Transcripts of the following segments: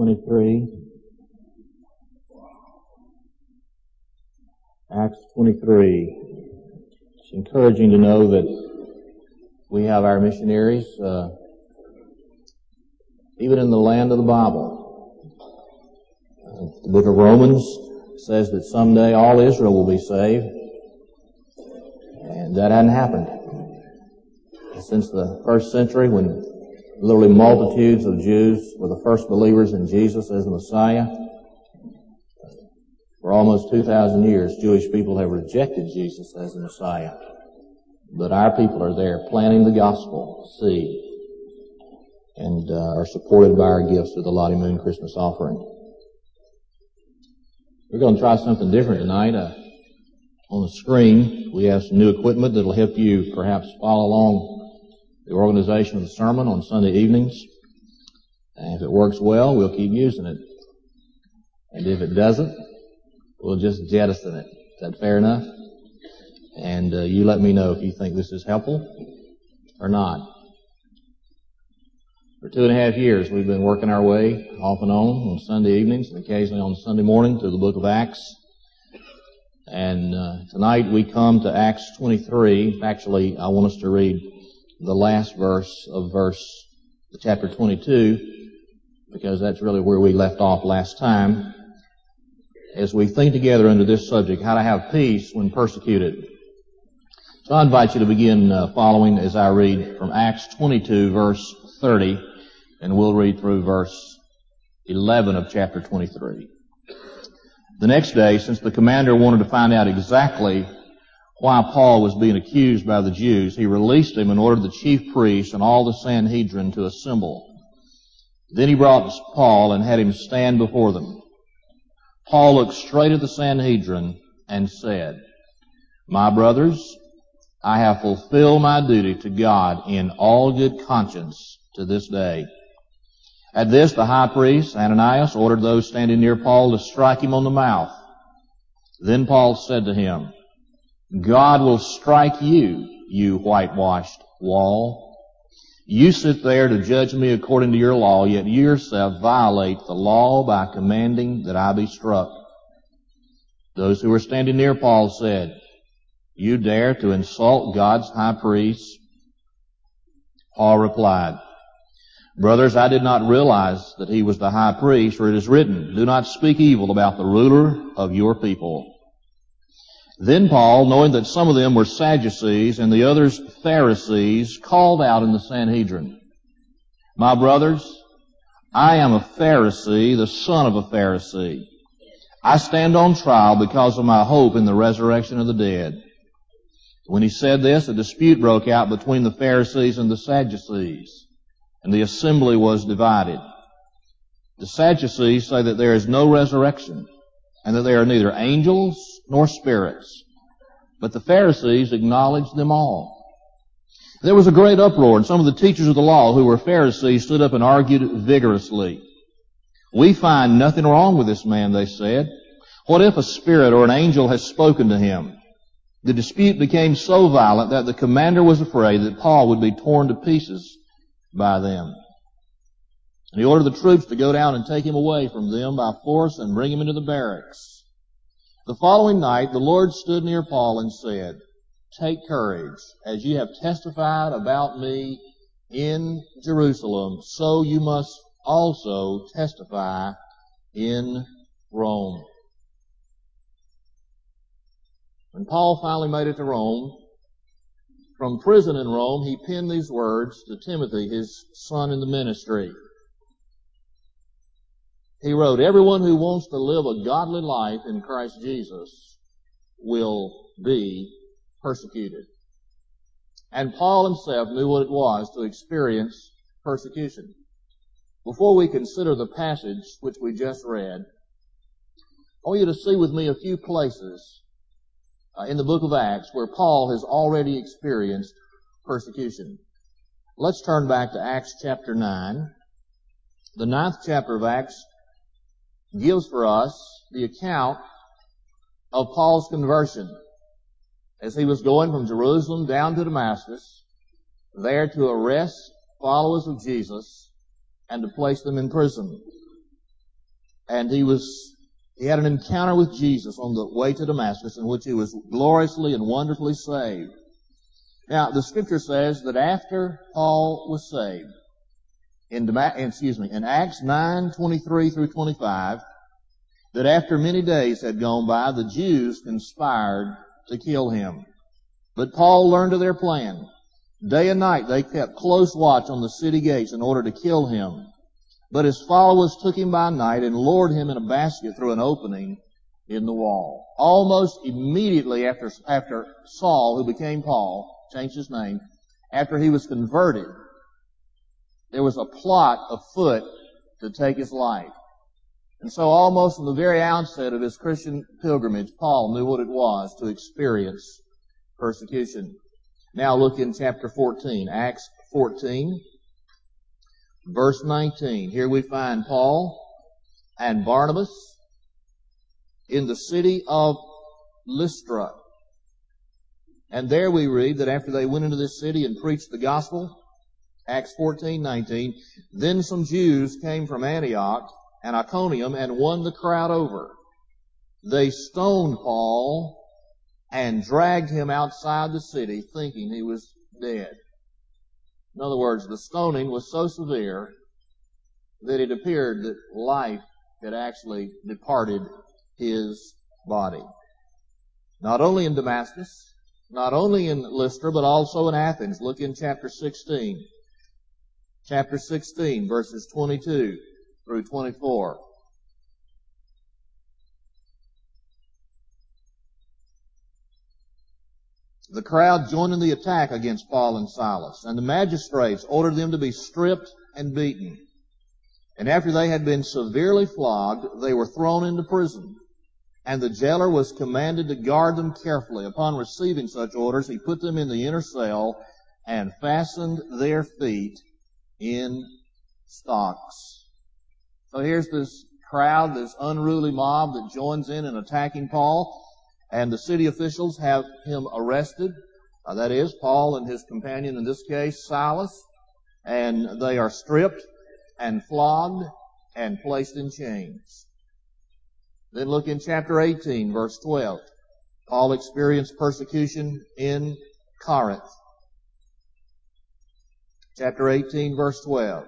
23. Acts 23. It's encouraging to know that we have our missionaries, even in the land of the Bible. The book of Romans says that someday all Israel will be saved, and that hadn't happened. Since the first century, when literally multitudes of Jews were the first believers in Jesus as the Messiah, for almost 2,000 years, Jewish people have rejected Jesus as the Messiah. But our people are there planting the gospel seed and are supported by our gifts of the Lottie Moon Christmas offering. We're going to try something different tonight. On the screen, we have some new equipment that will help you perhaps follow along the organization of the sermon on Sunday evenings. And if it works well, we'll keep using it. And if it doesn't, we'll just jettison it. Is that fair enough? And you let me know if you think this is helpful or not. For 2.5 years, we've been working our way off and on Sunday evenings and occasionally on Sunday morning through the book of Acts. And tonight we come to Acts 23. Actually, I want us to read the last verse of chapter 22, because that's really where we left off last time, as we think together under this subject, how to have peace when persecuted. So I invite you to begin following as I read from Acts 22, verse 30, and we'll read through verse 11 of chapter 23. The next day, since the commander wanted to find out exactly why Paul was being accused by the Jews, he released him and ordered the chief priests and all the Sanhedrin to assemble. Then he brought Paul and had him stand before them. Paul looked straight at the Sanhedrin and said, "My brothers, I have fulfilled my duty to God in all good conscience to this day." At this, the high priest, Ananias, ordered those standing near Paul to strike him on the mouth. Then Paul said to him, "God will strike you, you whitewashed wall. You sit there to judge me according to your law, yet you yourself violate the law by commanding that I be struck." Those who were standing near Paul said, "You dare to insult God's high priest?" Paul replied, "Brothers, I did not realize that he was the high priest, for it is written, 'Do not speak evil about the ruler of your people.'" Then Paul, knowing that some of them were Sadducees and the others Pharisees, called out in the Sanhedrin, "My brothers, I am a Pharisee, the son of a Pharisee. I stand on trial because of my hope in the resurrection of the dead." When he said this, a dispute broke out between the Pharisees and the Sadducees, and the assembly was divided. The Sadducees say that there is no resurrection, and that there are neither angels nor spirits. But the Pharisees acknowledged them all. There was a great uproar, and some of the teachers of the law who were Pharisees stood up and argued vigorously. "We find nothing wrong with this man," they said. "What if a spirit or an angel has spoken to him?" The dispute became so violent that the commander was afraid that Paul would be torn to pieces by them. And he ordered the troops to go down and take him away from them by force and bring him into the barracks. The following night the Lord stood near Paul and said, "Take courage. As you have testified about me in Jerusalem, so you must also testify in Rome." When Paul finally made it to Rome, from prison in Rome, he penned these words to Timothy, his son in the ministry. He wrote, "Everyone who wants to live a godly life in Christ Jesus will be persecuted." And Paul himself knew what it was to experience persecution. Before we consider the passage which we just read, I want you to see with me a few places in the book of Acts where Paul has already experienced persecution. Let's turn back to Acts chapter 9. The 9th chapter of Acts gives for us the account of Paul's conversion as he was going from Jerusalem down to Damascus, there to arrest followers of Jesus and to place them in prison. and he had an encounter with Jesus on the way to Damascus in which he was gloriously and wonderfully saved. Now, the Scripture says that after Paul was saved, in Acts 9:23 through 25, that after many days had gone by, the Jews conspired to kill him. But Paul learned of their plan. Day and night they kept close watch on the city gates in order to kill him. But his followers took him by night and lowered him in a basket through an opening in the wall. Almost immediately after Saul, who became Paul, changed his name, after he was converted, there was a plot afoot to take his life. And so almost from the very outset of his Christian pilgrimage, Paul knew what it was to experience persecution. Now look in chapter 14, Acts 14, verse 19. Here we find Paul and Barnabas in the city of Lystra. And there we read that after they went into this city and preached the gospel, Acts 14:19, then some Jews came from Antioch and Iconium and won the crowd over. They stoned Paul and dragged him outside the city thinking he was dead. In other words, the stoning was so severe that it appeared that life had actually departed his body. Not only in Damascus, not only in Lystra, but also in Athens. Look in chapter 16. Chapter 16, verses 22 through 24. The crowd joined in the attack against Paul and Silas, and the magistrates ordered them to be stripped and beaten. And after they had been severely flogged, they were thrown into prison. And the jailer was commanded to guard them carefully. Upon receiving such orders, he put them in the inner cell and fastened their feet in stocks. So here's this crowd, this unruly mob that joins in attacking Paul. And the city officials have him arrested. That is, Paul and his companion, in this case, Silas. And they are stripped and flogged and placed in chains. Then look in chapter 18, verse 12. Paul experienced persecution in Corinth. Chapter 18, verse 12.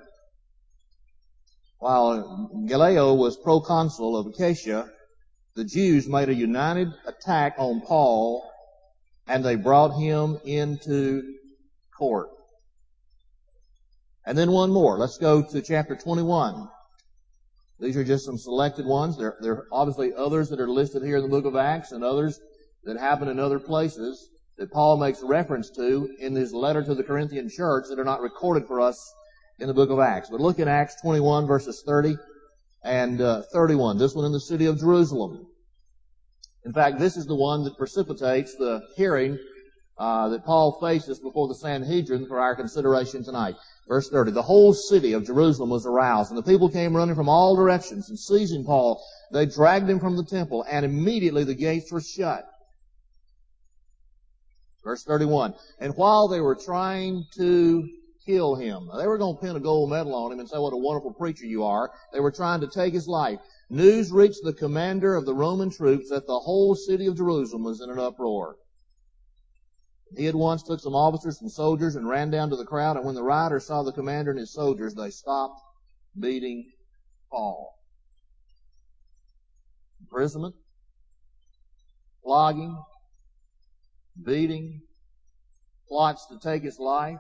While Gallio was proconsul of Achaia, the Jews made a united attack on Paul, and they brought him into court. And then one more. Let's go to chapter 21. These are just some selected ones. There are obviously others that are listed here in the book of Acts and others that happen in other places that Paul makes reference to in his letter to the Corinthian church that are not recorded for us in the book of Acts. But look in Acts 21, verses 30 and 31. This one in the city of Jerusalem. In fact, this is the one that precipitates the hearing that Paul faces before the Sanhedrin for our consideration tonight. Verse 30, the whole city of Jerusalem was aroused, and the people came running from all directions, and seizing Paul, they dragged him from the temple, and immediately the gates were shut. Verse 31, and while they were trying to kill him, they were going to pin a gold medal on him and say what a wonderful preacher you are. They were trying to take his life. News reached the commander of the Roman troops that the whole city of Jerusalem was in an uproar. He at once took some officers and soldiers and ran down to the crowd, and when the rioters saw the commander and his soldiers, they stopped beating Paul. Imprisonment, flogging, beating, plots to take his life.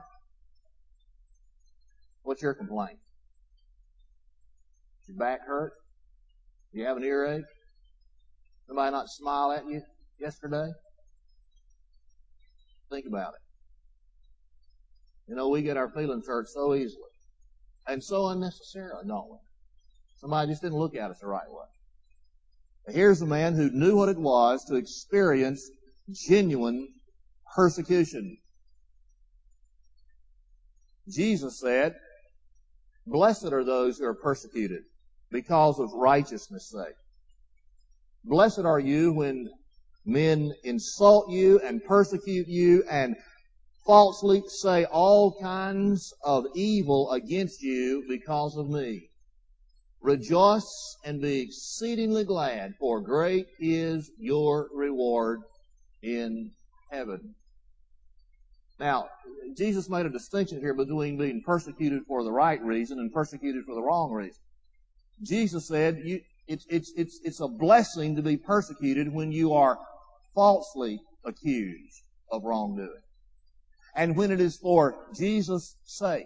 What's your complaint? Does your back hurt? Do you have an earache? Somebody not smile at you yesterday? Think about it. You know, we get our feelings hurt so easily. And so unnecessarily, don't we? Somebody just didn't look at us the right way. Here's a man who knew what it was to experience genuine persecution. Jesus said, blessed are those who are persecuted because of righteousness' sake. Blessed are you when men insult you and persecute you and falsely say all kinds of evil against you because of me. Rejoice and be exceedingly glad, for great is your reward in heaven. Now, Jesus made a distinction here between being persecuted for the right reason and persecuted for the wrong reason. Jesus said it's a blessing to be persecuted when you are falsely accused of wrongdoing, and when it is for Jesus' sake.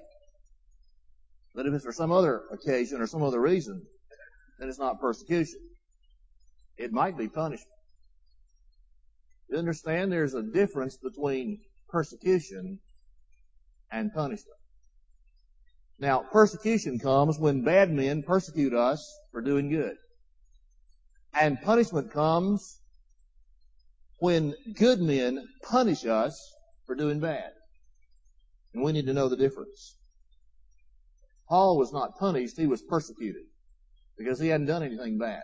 But if it's for some other occasion or some other reason, then it's not persecution. It might be punishment. You understand there's a difference between persecution and punishment. Now, persecution comes when bad men persecute us for doing good. And punishment comes when good men punish us for doing bad. And we need to know the difference. Paul was not punished, he was persecuted because he hadn't done anything bad.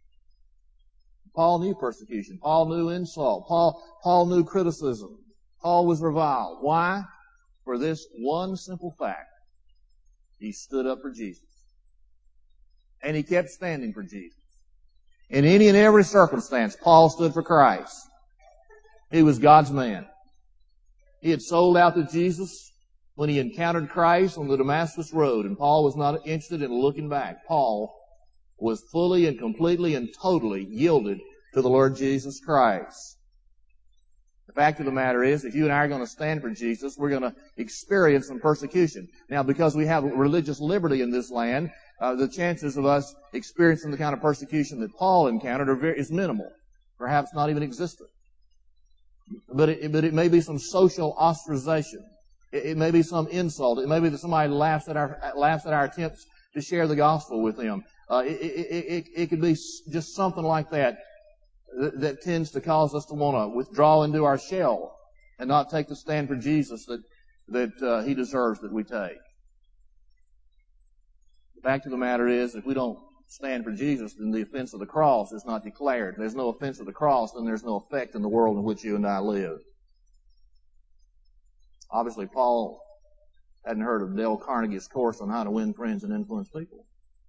Paul knew persecution. Paul knew insult. Paul knew criticism. Paul was reviled. Why? For this one simple fact. He stood up for Jesus. And he kept standing for Jesus. In any and every circumstance, Paul stood for Christ. He was God's man. He had sold out to Jesus when he encountered Christ on the Damascus Road, and Paul was not interested in looking back. Paul was fully and completely and totally yielded to the Lord Jesus Christ. The fact of the matter is, if you and I are going to stand for Jesus, we're going to experience some persecution. Now, because we have religious liberty in this land, the chances of us experiencing the kind of persecution that Paul encountered is minimal, perhaps not even existent. But it may be some social ostracization. It may be some insult. It may be that somebody laughs at our attempts to share the gospel with them. It could be just something like that tends to cause us to want to withdraw into our shell and not take the stand for Jesus that He deserves that we take. The fact of the matter is, if we don't stand for Jesus, then the offense of the cross is not declared. There's no offense of the cross, then there's no effect in the world in which you and I live. Obviously, Paul hadn't heard of Dale Carnegie's course on how to win friends and influence people,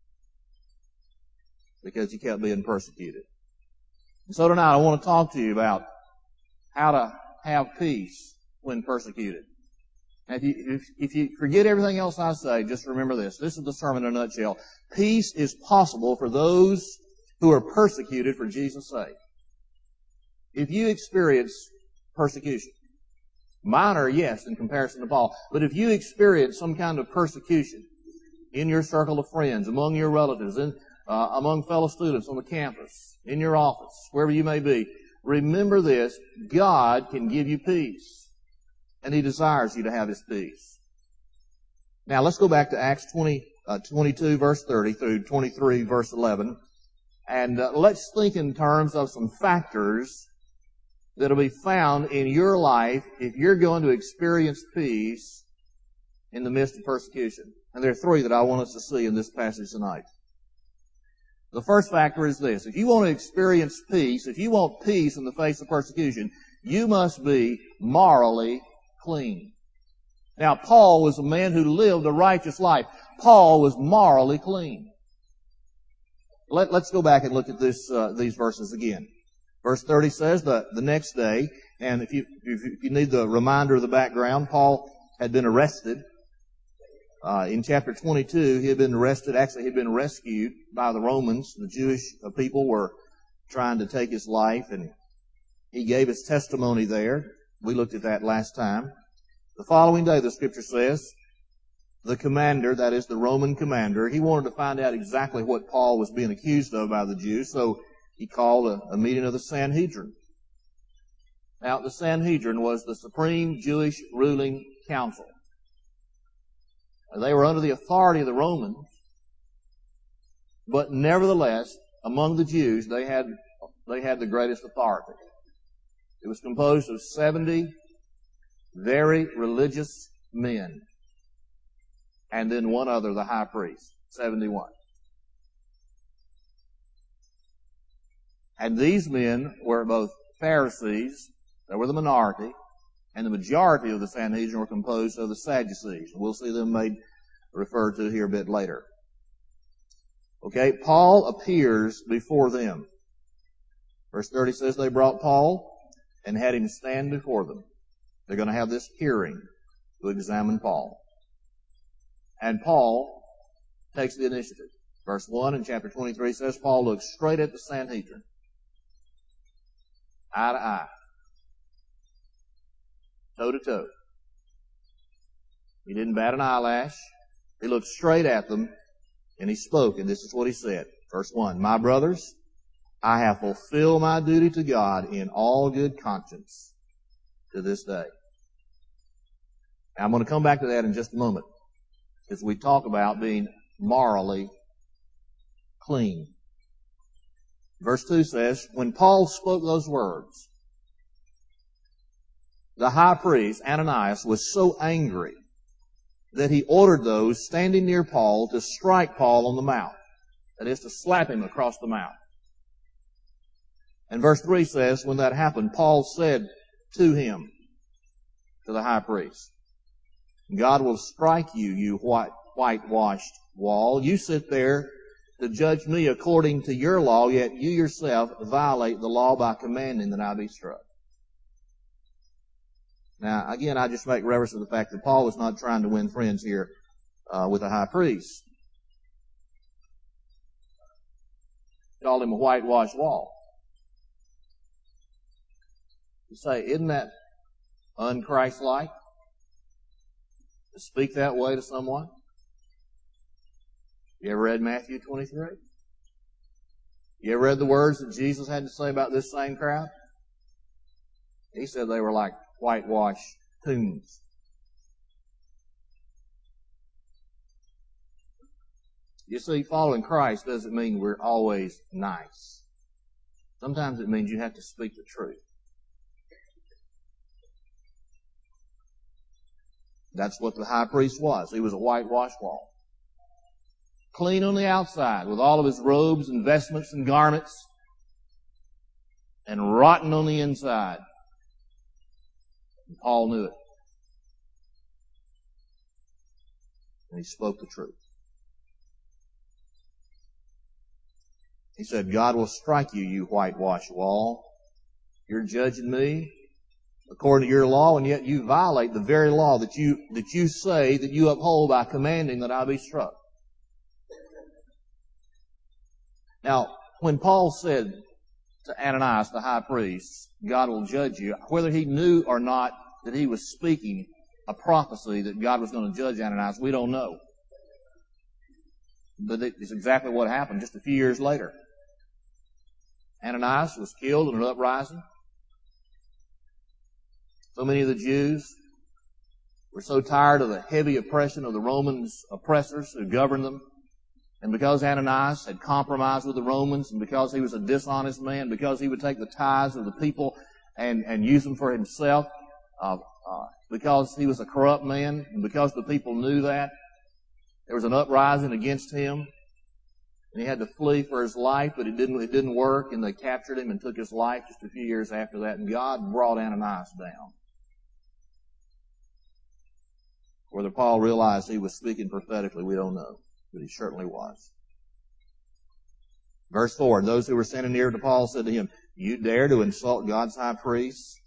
because he kept being persecuted. And so tonight I want to talk to you about how to have peace when persecuted. Now, if you forget everything else I say, just remember this. This is the sermon in a nutshell. Peace is possible for those who are persecuted for Jesus' sake. If you experience persecution, minor, yes, in comparison to Paul, but if you experience some kind of persecution in your circle of friends, among your relatives, among fellow students on the campus, in your office, wherever you may be, remember this: God can give you peace, and He desires you to have His peace. Now, let's go back to Acts 22, verse 30 through 23, verse 11, and let's think in terms of some factors that will be found in your life if you're going to experience peace in the midst of persecution. And there are three that I want us to see in this passage tonight. The first factor is this: if you want to experience peace, if you want peace in the face of persecution, you must be morally clean. Now, Paul was a man who lived a righteous life. Paul was morally clean. Let's go back and look at these verses again. Verse 30 says the next day, and if you need the reminder of the background, Paul had been arrested. In chapter 22, he had been arrested. Actually, he had been rescued by the Romans. The Jewish people were trying to take his life, and he gave his testimony there. We looked at that last time. The following day, the Scripture says, the commander, that is the Roman commander, he wanted to find out exactly what Paul was being accused of by the Jews, so he called a meeting of the Sanhedrin. Now, the Sanhedrin was the supreme Jewish ruling council. They were under the authority of the Romans, but nevertheless, among the Jews, they had the greatest authority. It was composed of 70 very religious men, and then one other, the high priest, 71. And these men were both Pharisees, they were the minority, and the majority of the Sanhedrin were composed of the Sadducees. We'll see them referred to here a bit later. Okay, Paul appears before them. Verse 30 says they brought Paul and had him stand before them. They're going to have this hearing to examine Paul. And Paul takes the initiative. Verse 1 in chapter 23 says Paul looked straight at the Sanhedrin, eye to eye, toe to toe. He didn't bat an eyelash. He looked straight at them and he spoke, and this is what he said. Verse 1, my brothers, I have fulfilled my duty to God in all good conscience to this day. Now, I'm going to come back to that in just a moment as we talk about being morally clean. Verse 2 says, when Paul spoke those words, the high priest, Ananias, was so angry that he ordered those standing near Paul to strike Paul on the mouth. That is, to slap him across the mouth. And verse 3 says, when that happened, Paul said to him, to the high priest, God will strike you, you whitewashed wall. You sit there to judge me according to your law, yet you yourself violate the law by commanding that I be struck. Now, again, I just make reference to the fact that Paul was not trying to win friends here with the high priest. He called him a whitewashed wall. You say, isn't that unchristlike to speak that way to someone? You ever read Matthew 23? You ever read the words that Jesus had to say about this same crowd? He said they were like whitewashed tombs. You see, following Christ doesn't mean we're always nice. Sometimes it means you have to speak the truth. That's what the high priest was. He was a whitewashed wall. Clean on the outside with all of his robes and vestments and garments, and rotten on the inside. And Paul knew it. And he spoke the truth. He said, God will strike you, you whitewashed wall. You're judging me according to your law, and yet you violate the very law that you say that you uphold by commanding that I be struck. Now, when Paul said to Ananias, the high priest, God will judge you, whether he knew or not that he was speaking a prophecy that God was going to judge Ananias, we don't know. But it's exactly what happened just a few years later. Ananias was killed in an uprising. So many of the Jews were so tired of the heavy oppression of the Romans oppressors who governed them. And because Ananias had compromised with the Romans, and because he was a dishonest man, because he would take the tithes of the people and use them for himself, because he was a corrupt man, and because the people knew that, there was an uprising against him. And he had to flee for his life, but it didn't work, and they captured him and took his life just a few years after that. And God brought Ananias down. Whether Paul realized he was speaking prophetically, we don't know. But he certainly was. Verse 4, and those who were standing near to Paul said to him, you dare to insult God's high priest?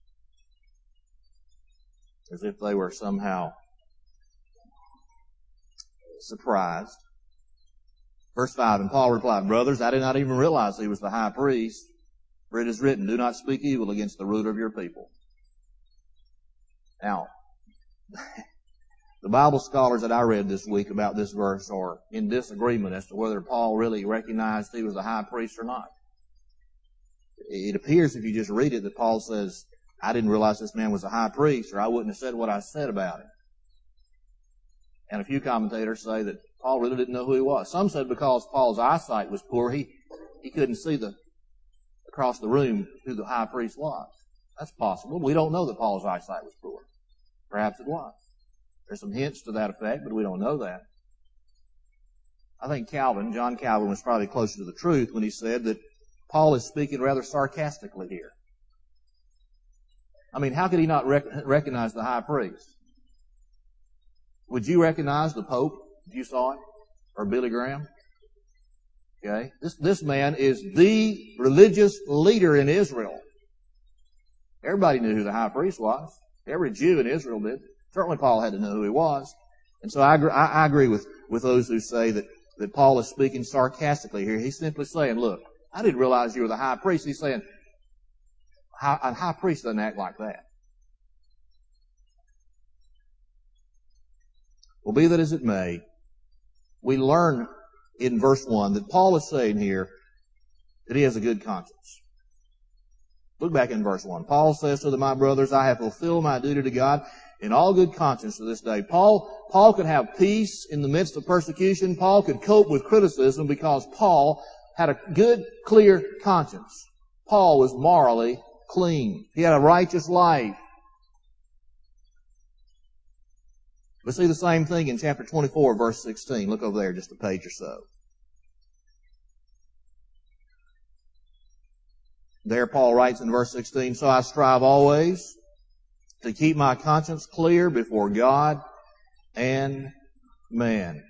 As if they were somehow surprised. Verse 5, and Paul replied, brothers, I did not even realize he was the high priest, for it is written, do not speak evil against the ruler of your people. Now, the Bible scholars that I read this week about this verse are in disagreement as to whether Paul really recognized he was a high priest or not. It appears if you just read it that Paul says, I didn't realize this man was a high priest, or I wouldn't have said what I said about him. And a few commentators say that Paul really didn't know who he was. Some said because Paul's eyesight was poor, he couldn't see across the room who the high priest was. That's possible. We don't know that Paul's eyesight was poor. Perhaps it was. There's some hints to that effect, but we don't know that. I think John Calvin was probably closer to the truth when he said that Paul is speaking rather sarcastically here. I mean, how could he not recognize the high priest? Would you recognize the Pope if you saw him? Or Billy Graham? Okay? This man is the religious leader in Israel. Everybody knew who the high priest was. Every Jew in Israel did. Certainly Paul had to know who he was. And so I agree with those who say that Paul is speaking sarcastically here. He's simply saying, look, I didn't realize you were the high priest. He's saying, a high priest doesn't act like that. Well, be that as it may, we learn in verse 1 that Paul is saying here that he has a good conscience. Look back in verse 1. Paul says to my brothers, I have fulfilled my duty to God in all good conscience to this day. Paul could have peace in the midst of persecution. Paul could cope with criticism because Paul had a good, clear conscience. Paul was morally clean. He had a righteous life. We see the same thing in chapter 24, verse 16. Look over there just a page or so. There Paul writes in verse 16, so I strive always to keep my conscience clear before God and man.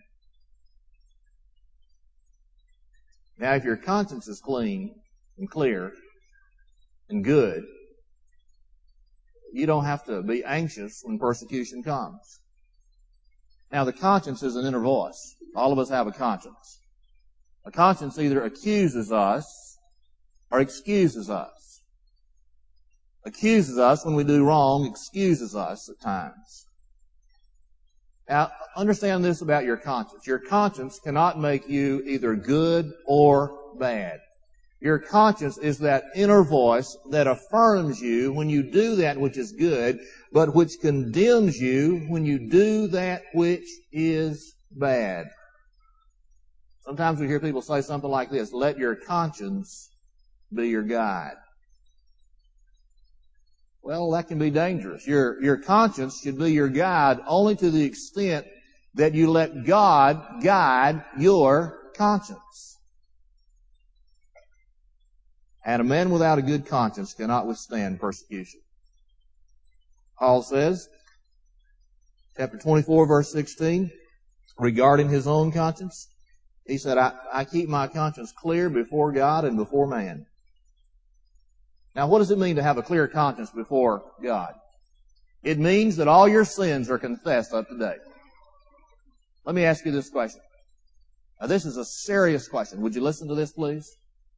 Now, if your conscience is clean and clear and good, you don't have to be anxious when persecution comes. Now, the conscience is an inner voice. All of us have a conscience. A conscience either accuses us or excuses us. Accuses us when we do wrong, excuses us at times. Now, understand this about your conscience. Your conscience cannot make you either good or bad. Your conscience is that inner voice that affirms you when you do that which is good, but which condemns you when you do that which is bad. Sometimes we hear people say something like this, let your conscience be your guide. Well, that can be dangerous. Your conscience should be your guide only to the extent that you let God guide your conscience. And a man without a good conscience cannot withstand persecution. Paul says, chapter 24, verse 16, regarding his own conscience, he said, I keep my conscience clear before God and before man. Now, what does it mean to have a clear conscience before God? It means that all your sins are confessed up to date. Let me ask you this question. Now, this is a serious question. Would you listen to this, please?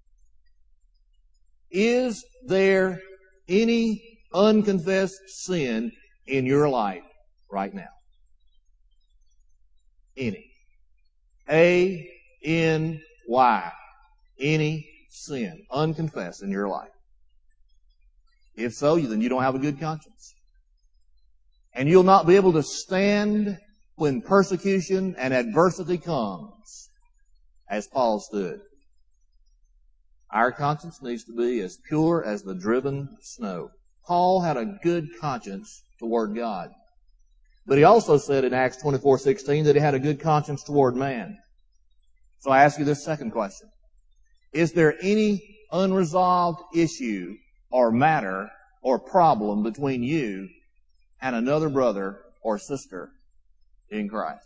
Is there any unconfessed sin in your life right now? Any. A-N-Y. Any sin unconfessed in your life. If so, then you don't have a good conscience. And you'll not be able to stand when persecution and adversity comes as Paul stood. Our conscience needs to be as pure as the driven snow. Paul had a good conscience toward God. But he also said in Acts 24:16 that he had a good conscience toward man. So I ask you this second question. Is there any unresolved issue or matter or problem between you and another brother or sister in Christ?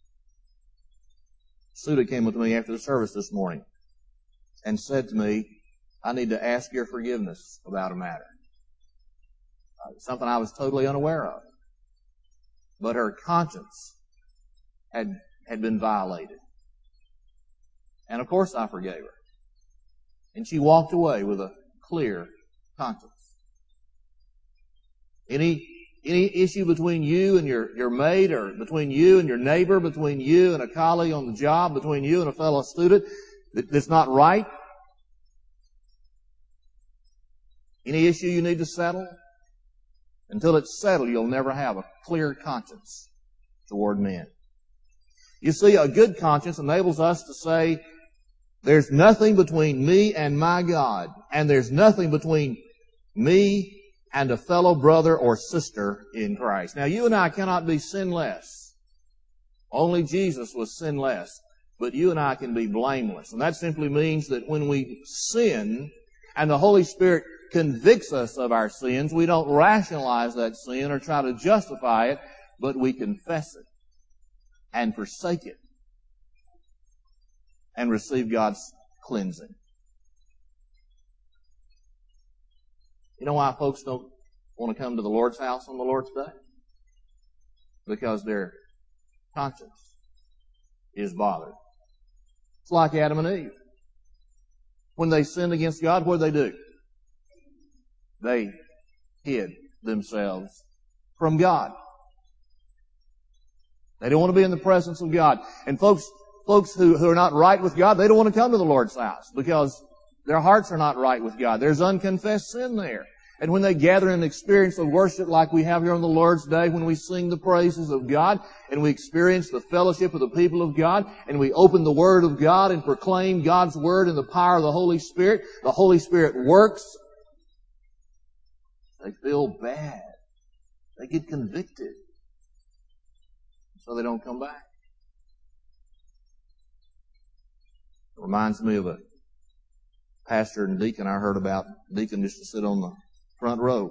Suda came with me after the service this morning and said to me, I need to ask your forgiveness about a matter. Something I was totally unaware of. But her conscience had been violated. And of course I forgave her. And she walked away with a clear conscience. Any issue between you and your mate, or between you and your neighbor, between you and a colleague on the job, between you and a fellow student that's not right? Any issue you need to settle? Until it's settled, you'll never have a clear conscience toward men. You see, a good conscience enables us to say, there's nothing between me and my God, and there's nothing between me and a fellow brother or sister in Christ. Now, you and I cannot be sinless. Only Jesus was sinless. But you and I can be blameless. And that simply means that when we sin and the Holy Spirit convicts us of our sins, we don't rationalize that sin or try to justify it, but we confess it and forsake it. and receive God's cleansing. You know why folks don't want to come to the Lord's house on the Lord's Day? Because their conscience is bothered. It's like Adam and Eve. When they sinned against God, what did they do? They hid themselves from God. They don't want to be in the presence of God. And folks who are not right with God, they don't want to come to the Lord's house because their hearts are not right with God. There's unconfessed sin there. And when they gather and experience the worship like we have here on the Lord's Day, when we sing the praises of God and we experience the fellowship of the people of God and we open the Word of God and proclaim God's Word in the power of the Holy Spirit works. They feel bad. They get convicted. So they don't come back. It reminds me of a pastor and deacon I heard about. Deacon used to sit on the front row.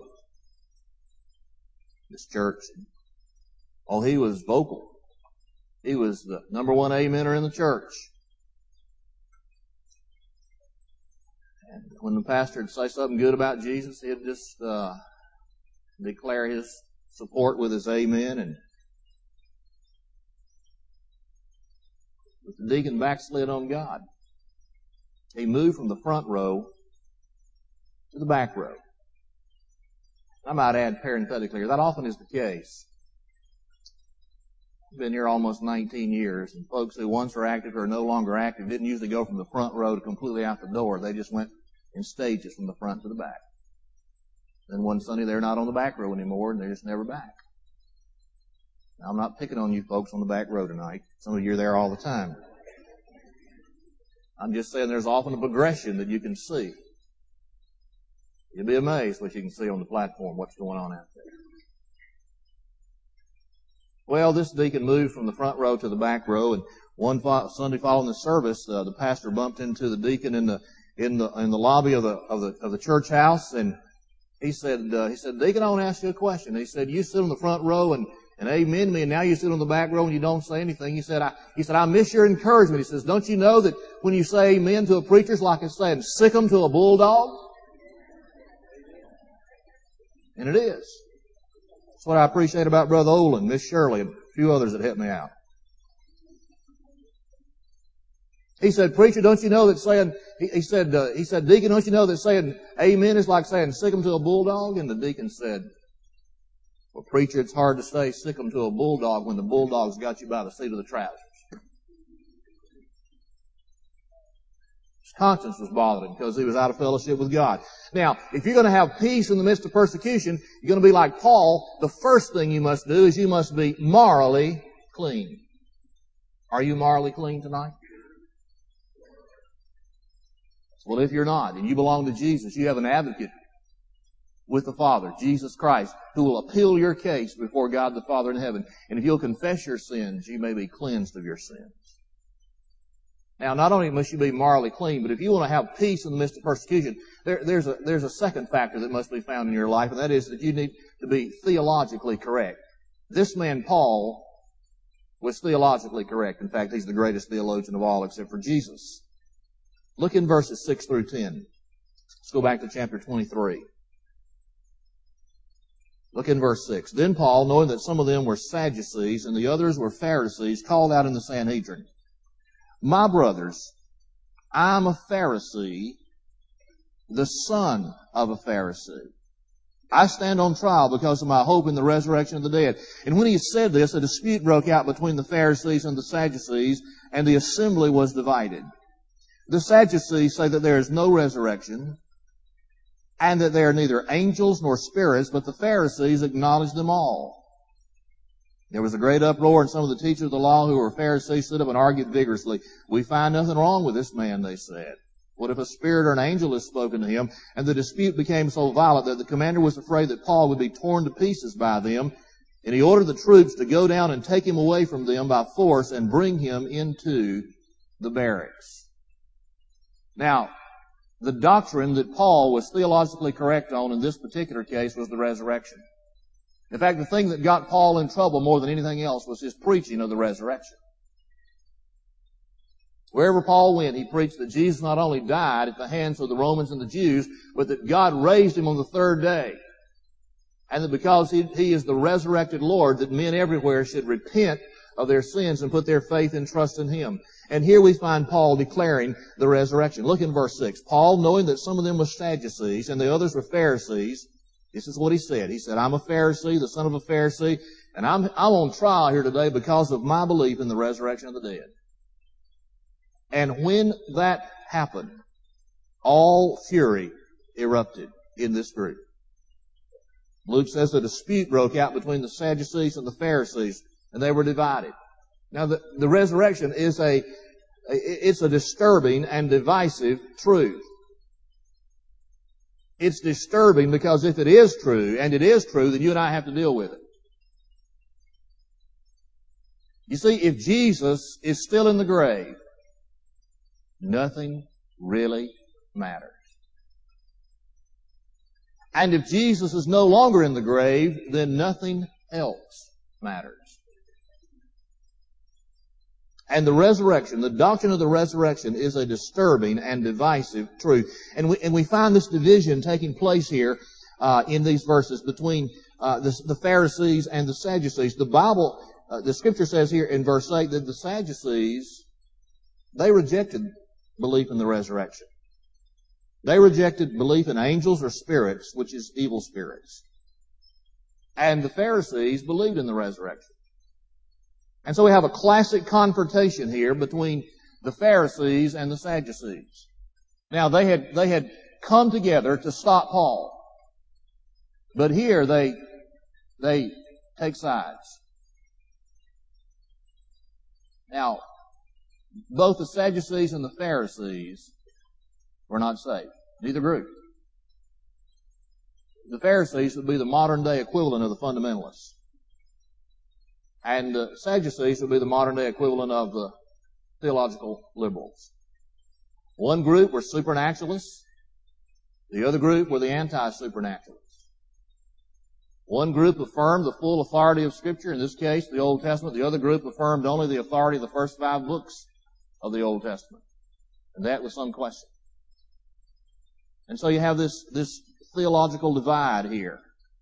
This church. Oh, he was vocal. He was the number one amener in the church. And when the pastor would say something good about Jesus, he'd just declare his support with his amen. And the deacon backslid on God. He moved from the front row to the back row. I might add parenthetically, that often is the case. I've been here almost 19 years, and folks who once were active or are no longer active didn't usually go from the front row to completely out the door. They just went in stages from the front to the back. Then one Sunday they're not on the back row anymore, and they're just never back. Now, I'm not picking on you folks on the back row tonight. Some of you are there all the time. I'm just saying there's often a progression that you can see. You'll be amazed what you can see on the platform, what's going on out there. Well, this deacon moved from the front row to the back row, and one Sunday following the service, the pastor bumped into the deacon in the lobby of the church house, and he said, Deacon, I want to ask you a question. He said, you sit on the front row and amen me, and now you sit on the back row and you don't say anything. He said, I miss your encouragement. He says, don't you know that when you say amen to a preacher, it's like it's saying sick 'em to a bulldog? And it is. That's what I appreciate about Brother Olin, Miss Shirley, and a few others that helped me out. He said, preacher, don't you know that saying, he said, deacon, don't you know that saying amen is like saying sick 'em to a bulldog? And the deacon said, well, preacher, it's hard to say sick 'em to a bulldog when the bulldog's got you by the seat of the trousers. His conscience was bothered him because he was out of fellowship with God. Now, if you're going to have peace in the midst of persecution, you're going to be like Paul. The first thing you must do is you must be morally clean. Are you morally clean tonight? Well, if you're not, and you belong to Jesus, you have an advocate with the Father, Jesus Christ, who will appeal your case before God the Father in heaven. And if you'll confess your sins, you may be cleansed of your sins. Now, not only must you be morally clean, but if you want to have peace in the midst of persecution, there's a second factor that must be found in your life, and that is that you need to be theologically correct. This man, Paul, was theologically correct. In fact, he's the greatest theologian of all except for Jesus. Look in verses 6 through 10. Let's go back to chapter 23. Look in verse 6. Then Paul, knowing that some of them were Sadducees and the others were Pharisees, called out in the Sanhedrin, my brothers, I am a Pharisee, the son of a Pharisee. I stand on trial because of my hope in the resurrection of the dead. And when he said this, a dispute broke out between the Pharisees and the Sadducees, and the assembly was divided. The Sadducees say that there is no resurrection, and that they are neither angels nor spirits, but the Pharisees acknowledge them all. There was a great uproar, and some of the teachers of the law who were Pharisees stood up and argued vigorously. We find nothing wrong with this man, they said. What if a spirit or an angel has spoken to him? And the dispute became so violent that the commander was afraid that Paul would be torn to pieces by them, and he ordered the troops to go down and take him away from them by force and bring him into the barracks. Now, the doctrine that Paul was theologically correct on in this particular case was the resurrection. In fact, the thing that got Paul in trouble more than anything else was his preaching of the resurrection. Wherever Paul went, he preached that Jesus not only died at the hands of the Romans and the Jews, but that God raised him on the third day. And that because he is the resurrected Lord, that men everywhere should repent of their sins and put their faith and trust in him. And here we find Paul declaring the resurrection. Look in verse 6. Paul, knowing that some of them were Sadducees and the others were Pharisees, this is what he said. He said, I'm a Pharisee, the son of a Pharisee, and I'm on trial here today because of my belief in the resurrection of the dead. And when that happened, all fury erupted in this group. Luke says a dispute broke out between the Sadducees and the Pharisees, and they were divided. Now, the resurrection is it's a disturbing and divisive truth. It's disturbing because if it is true, and it is true, then you and I have to deal with it. You see, if Jesus is still in the grave, nothing really matters. And if Jesus is no longer in the grave, then nothing else matters. And the resurrection, the doctrine of the resurrection is a disturbing and divisive truth. And we find this division taking place here in these verses between the Pharisees and the Sadducees. The Bible, the Scripture says here in verse 8 that the Sadducees, they rejected belief in the resurrection. They rejected belief in angels or spirits, which is evil spirits. And the Pharisees believed in the resurrection. And so we have a classic confrontation here between the Pharisees and the Sadducees. Now they had come together to stop Paul. But here they take sides. Now, both the Sadducees and the Pharisees were not saved. Neither group. The Pharisees would be the modern day equivalent of the fundamentalists. And the Sadducees would be the modern day equivalent of the theological liberals. One group were supernaturalists. The other group were the anti-supernaturalists. One group affirmed the full authority of Scripture, in this case, the Old Testament. The other group affirmed only the authority of the first 5 books of the Old Testament. And that was some question. And so you have this theological divide here.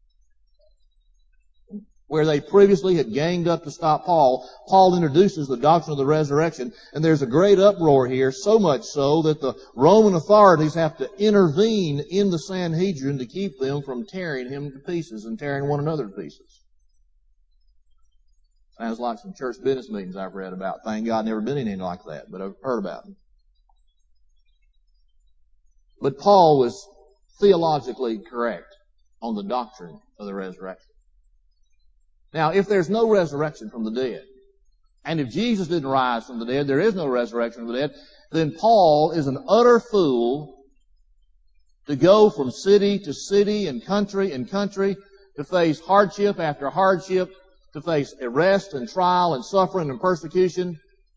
Where they previously had ganged up to stop Paul, Paul introduces the doctrine of the resurrection, and there's a great uproar here, so much so that the Roman authorities have to intervene in the Sanhedrin to keep them from tearing him to pieces and tearing one another to pieces. Sounds like some church business meetings I've read about. Thank God never been anything like that, but I've heard about them. But Paul was theologically correct on the doctrine of the resurrection. Now, if there's no resurrection from the dead, and if Jesus didn't rise from the dead, there is no resurrection from the dead, then Paul is an utter fool to go from city to city and country to face hardship after hardship, to face arrest and trial and suffering and persecution,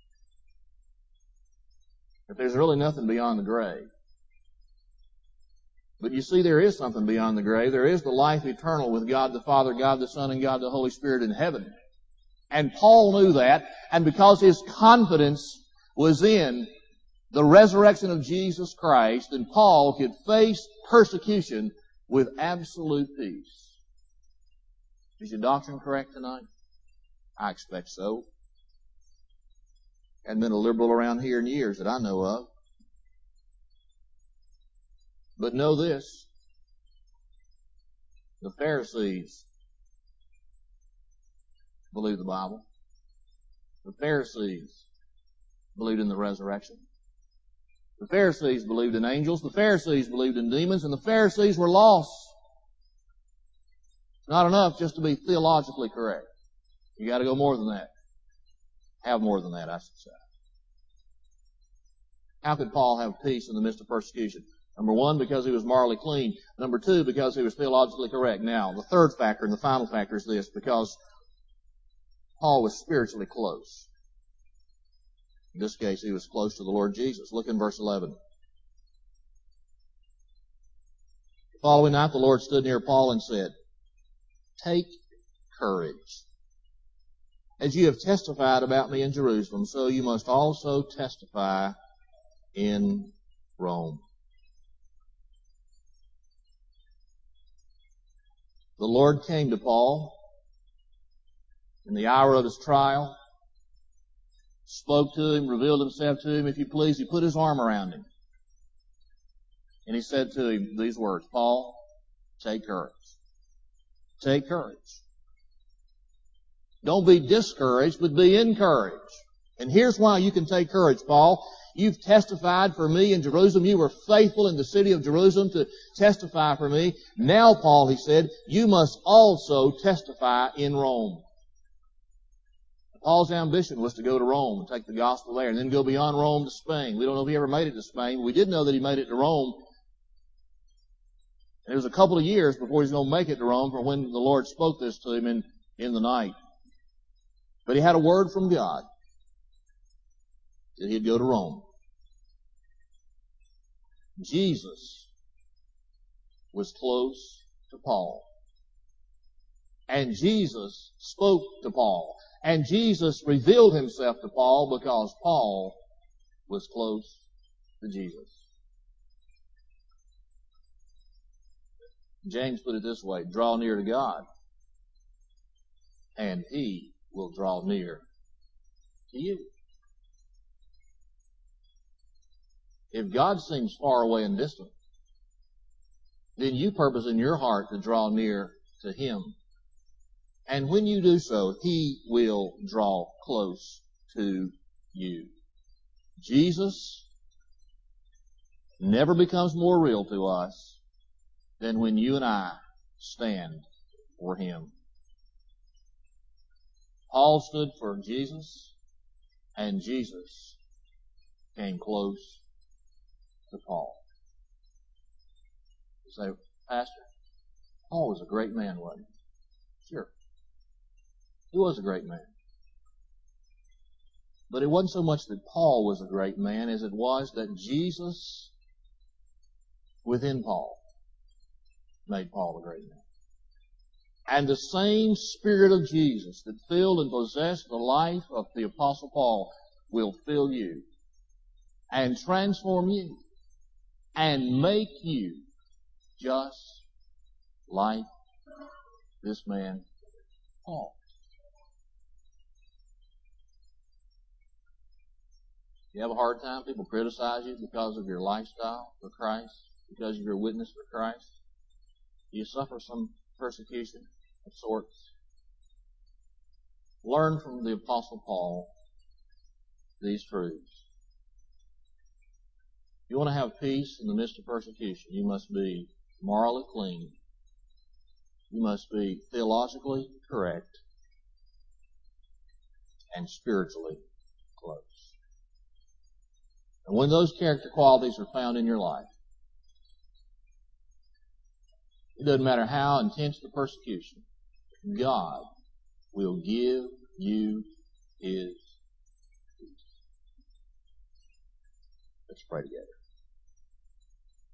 if there's really nothing beyond the grave. But you see, there is something beyond the grave. There is the life eternal with God the Father, God the Son, and God the Holy Spirit in heaven. And Paul knew that, and because his confidence was in the resurrection of Jesus Christ, then Paul could face persecution with absolute peace. Is your doctrine correct tonight? I expect so. Hadn't been a liberal around here in years that I know of. But know this, the Pharisees believed the Bible. The Pharisees believed in the resurrection. The Pharisees believed in angels. The Pharisees believed in demons. And the Pharisees were lost. It's not enough just to be theologically correct. You got to go more than that. Have more than that, I should say. How could Paul have peace in the midst of persecution? Number one, because he was morally clean. Number two, because he was theologically correct. Now, the third factor and the final factor is this, because Paul was spiritually close. In this case, he was close to the Lord Jesus. Look in verse 11. The following night, the Lord stood near Paul and said, "Take courage. As you have testified about me in Jerusalem, so you must also testify in Rome. The Lord came to Paul in the hour of his trial, spoke to him, revealed himself to him. If you please, he put his arm around him. And he said to him these words, Paul, take courage. Take courage. Don't be discouraged, but be encouraged. And here's why you can take courage, Paul. You've testified for me in Jerusalem. You were faithful in the city of Jerusalem to testify for me. Now, Paul, he said, you must also testify in Rome. Paul's ambition was to go to Rome and take the gospel there and then go beyond Rome to Spain. We don't know if he ever made it to Spain, but we did know that he made it to Rome. And it was a couple of years before he was going to make it to Rome from when the Lord spoke this to him in the night. But he had a word from God that he'd go to Rome. Jesus was close to Paul. And Jesus spoke to Paul. And Jesus revealed himself to Paul because Paul was close to Jesus. James put it this way, draw near to God, and He will draw near to you. If God seems far away and distant, then you purpose in your heart to draw near to Him. And when you do so, He will draw close to you. Jesus never becomes more real to us than when you and I stand for Him. Paul stood for Jesus, and Jesus came close to Paul. You say, Pastor, Paul was a great man, wasn't he? Sure. He was a great man. But it wasn't so much that Paul was a great man as it was that Jesus within Paul made Paul a great man. And the same Spirit of Jesus that filled and possessed the life of the Apostle Paul will fill you and transform you and make you just like this man, Paul. You have a hard time, people criticize you because of your lifestyle for Christ, because of your witness for Christ. You suffer some persecution of sorts. Learn from the Apostle Paul these truths. You want to have peace in the midst of persecution, you must be morally clean. You must be theologically correct and spiritually close. And when those character qualities are found in your life, it doesn't matter how intense the persecution, God will give you His peace. Let's pray together.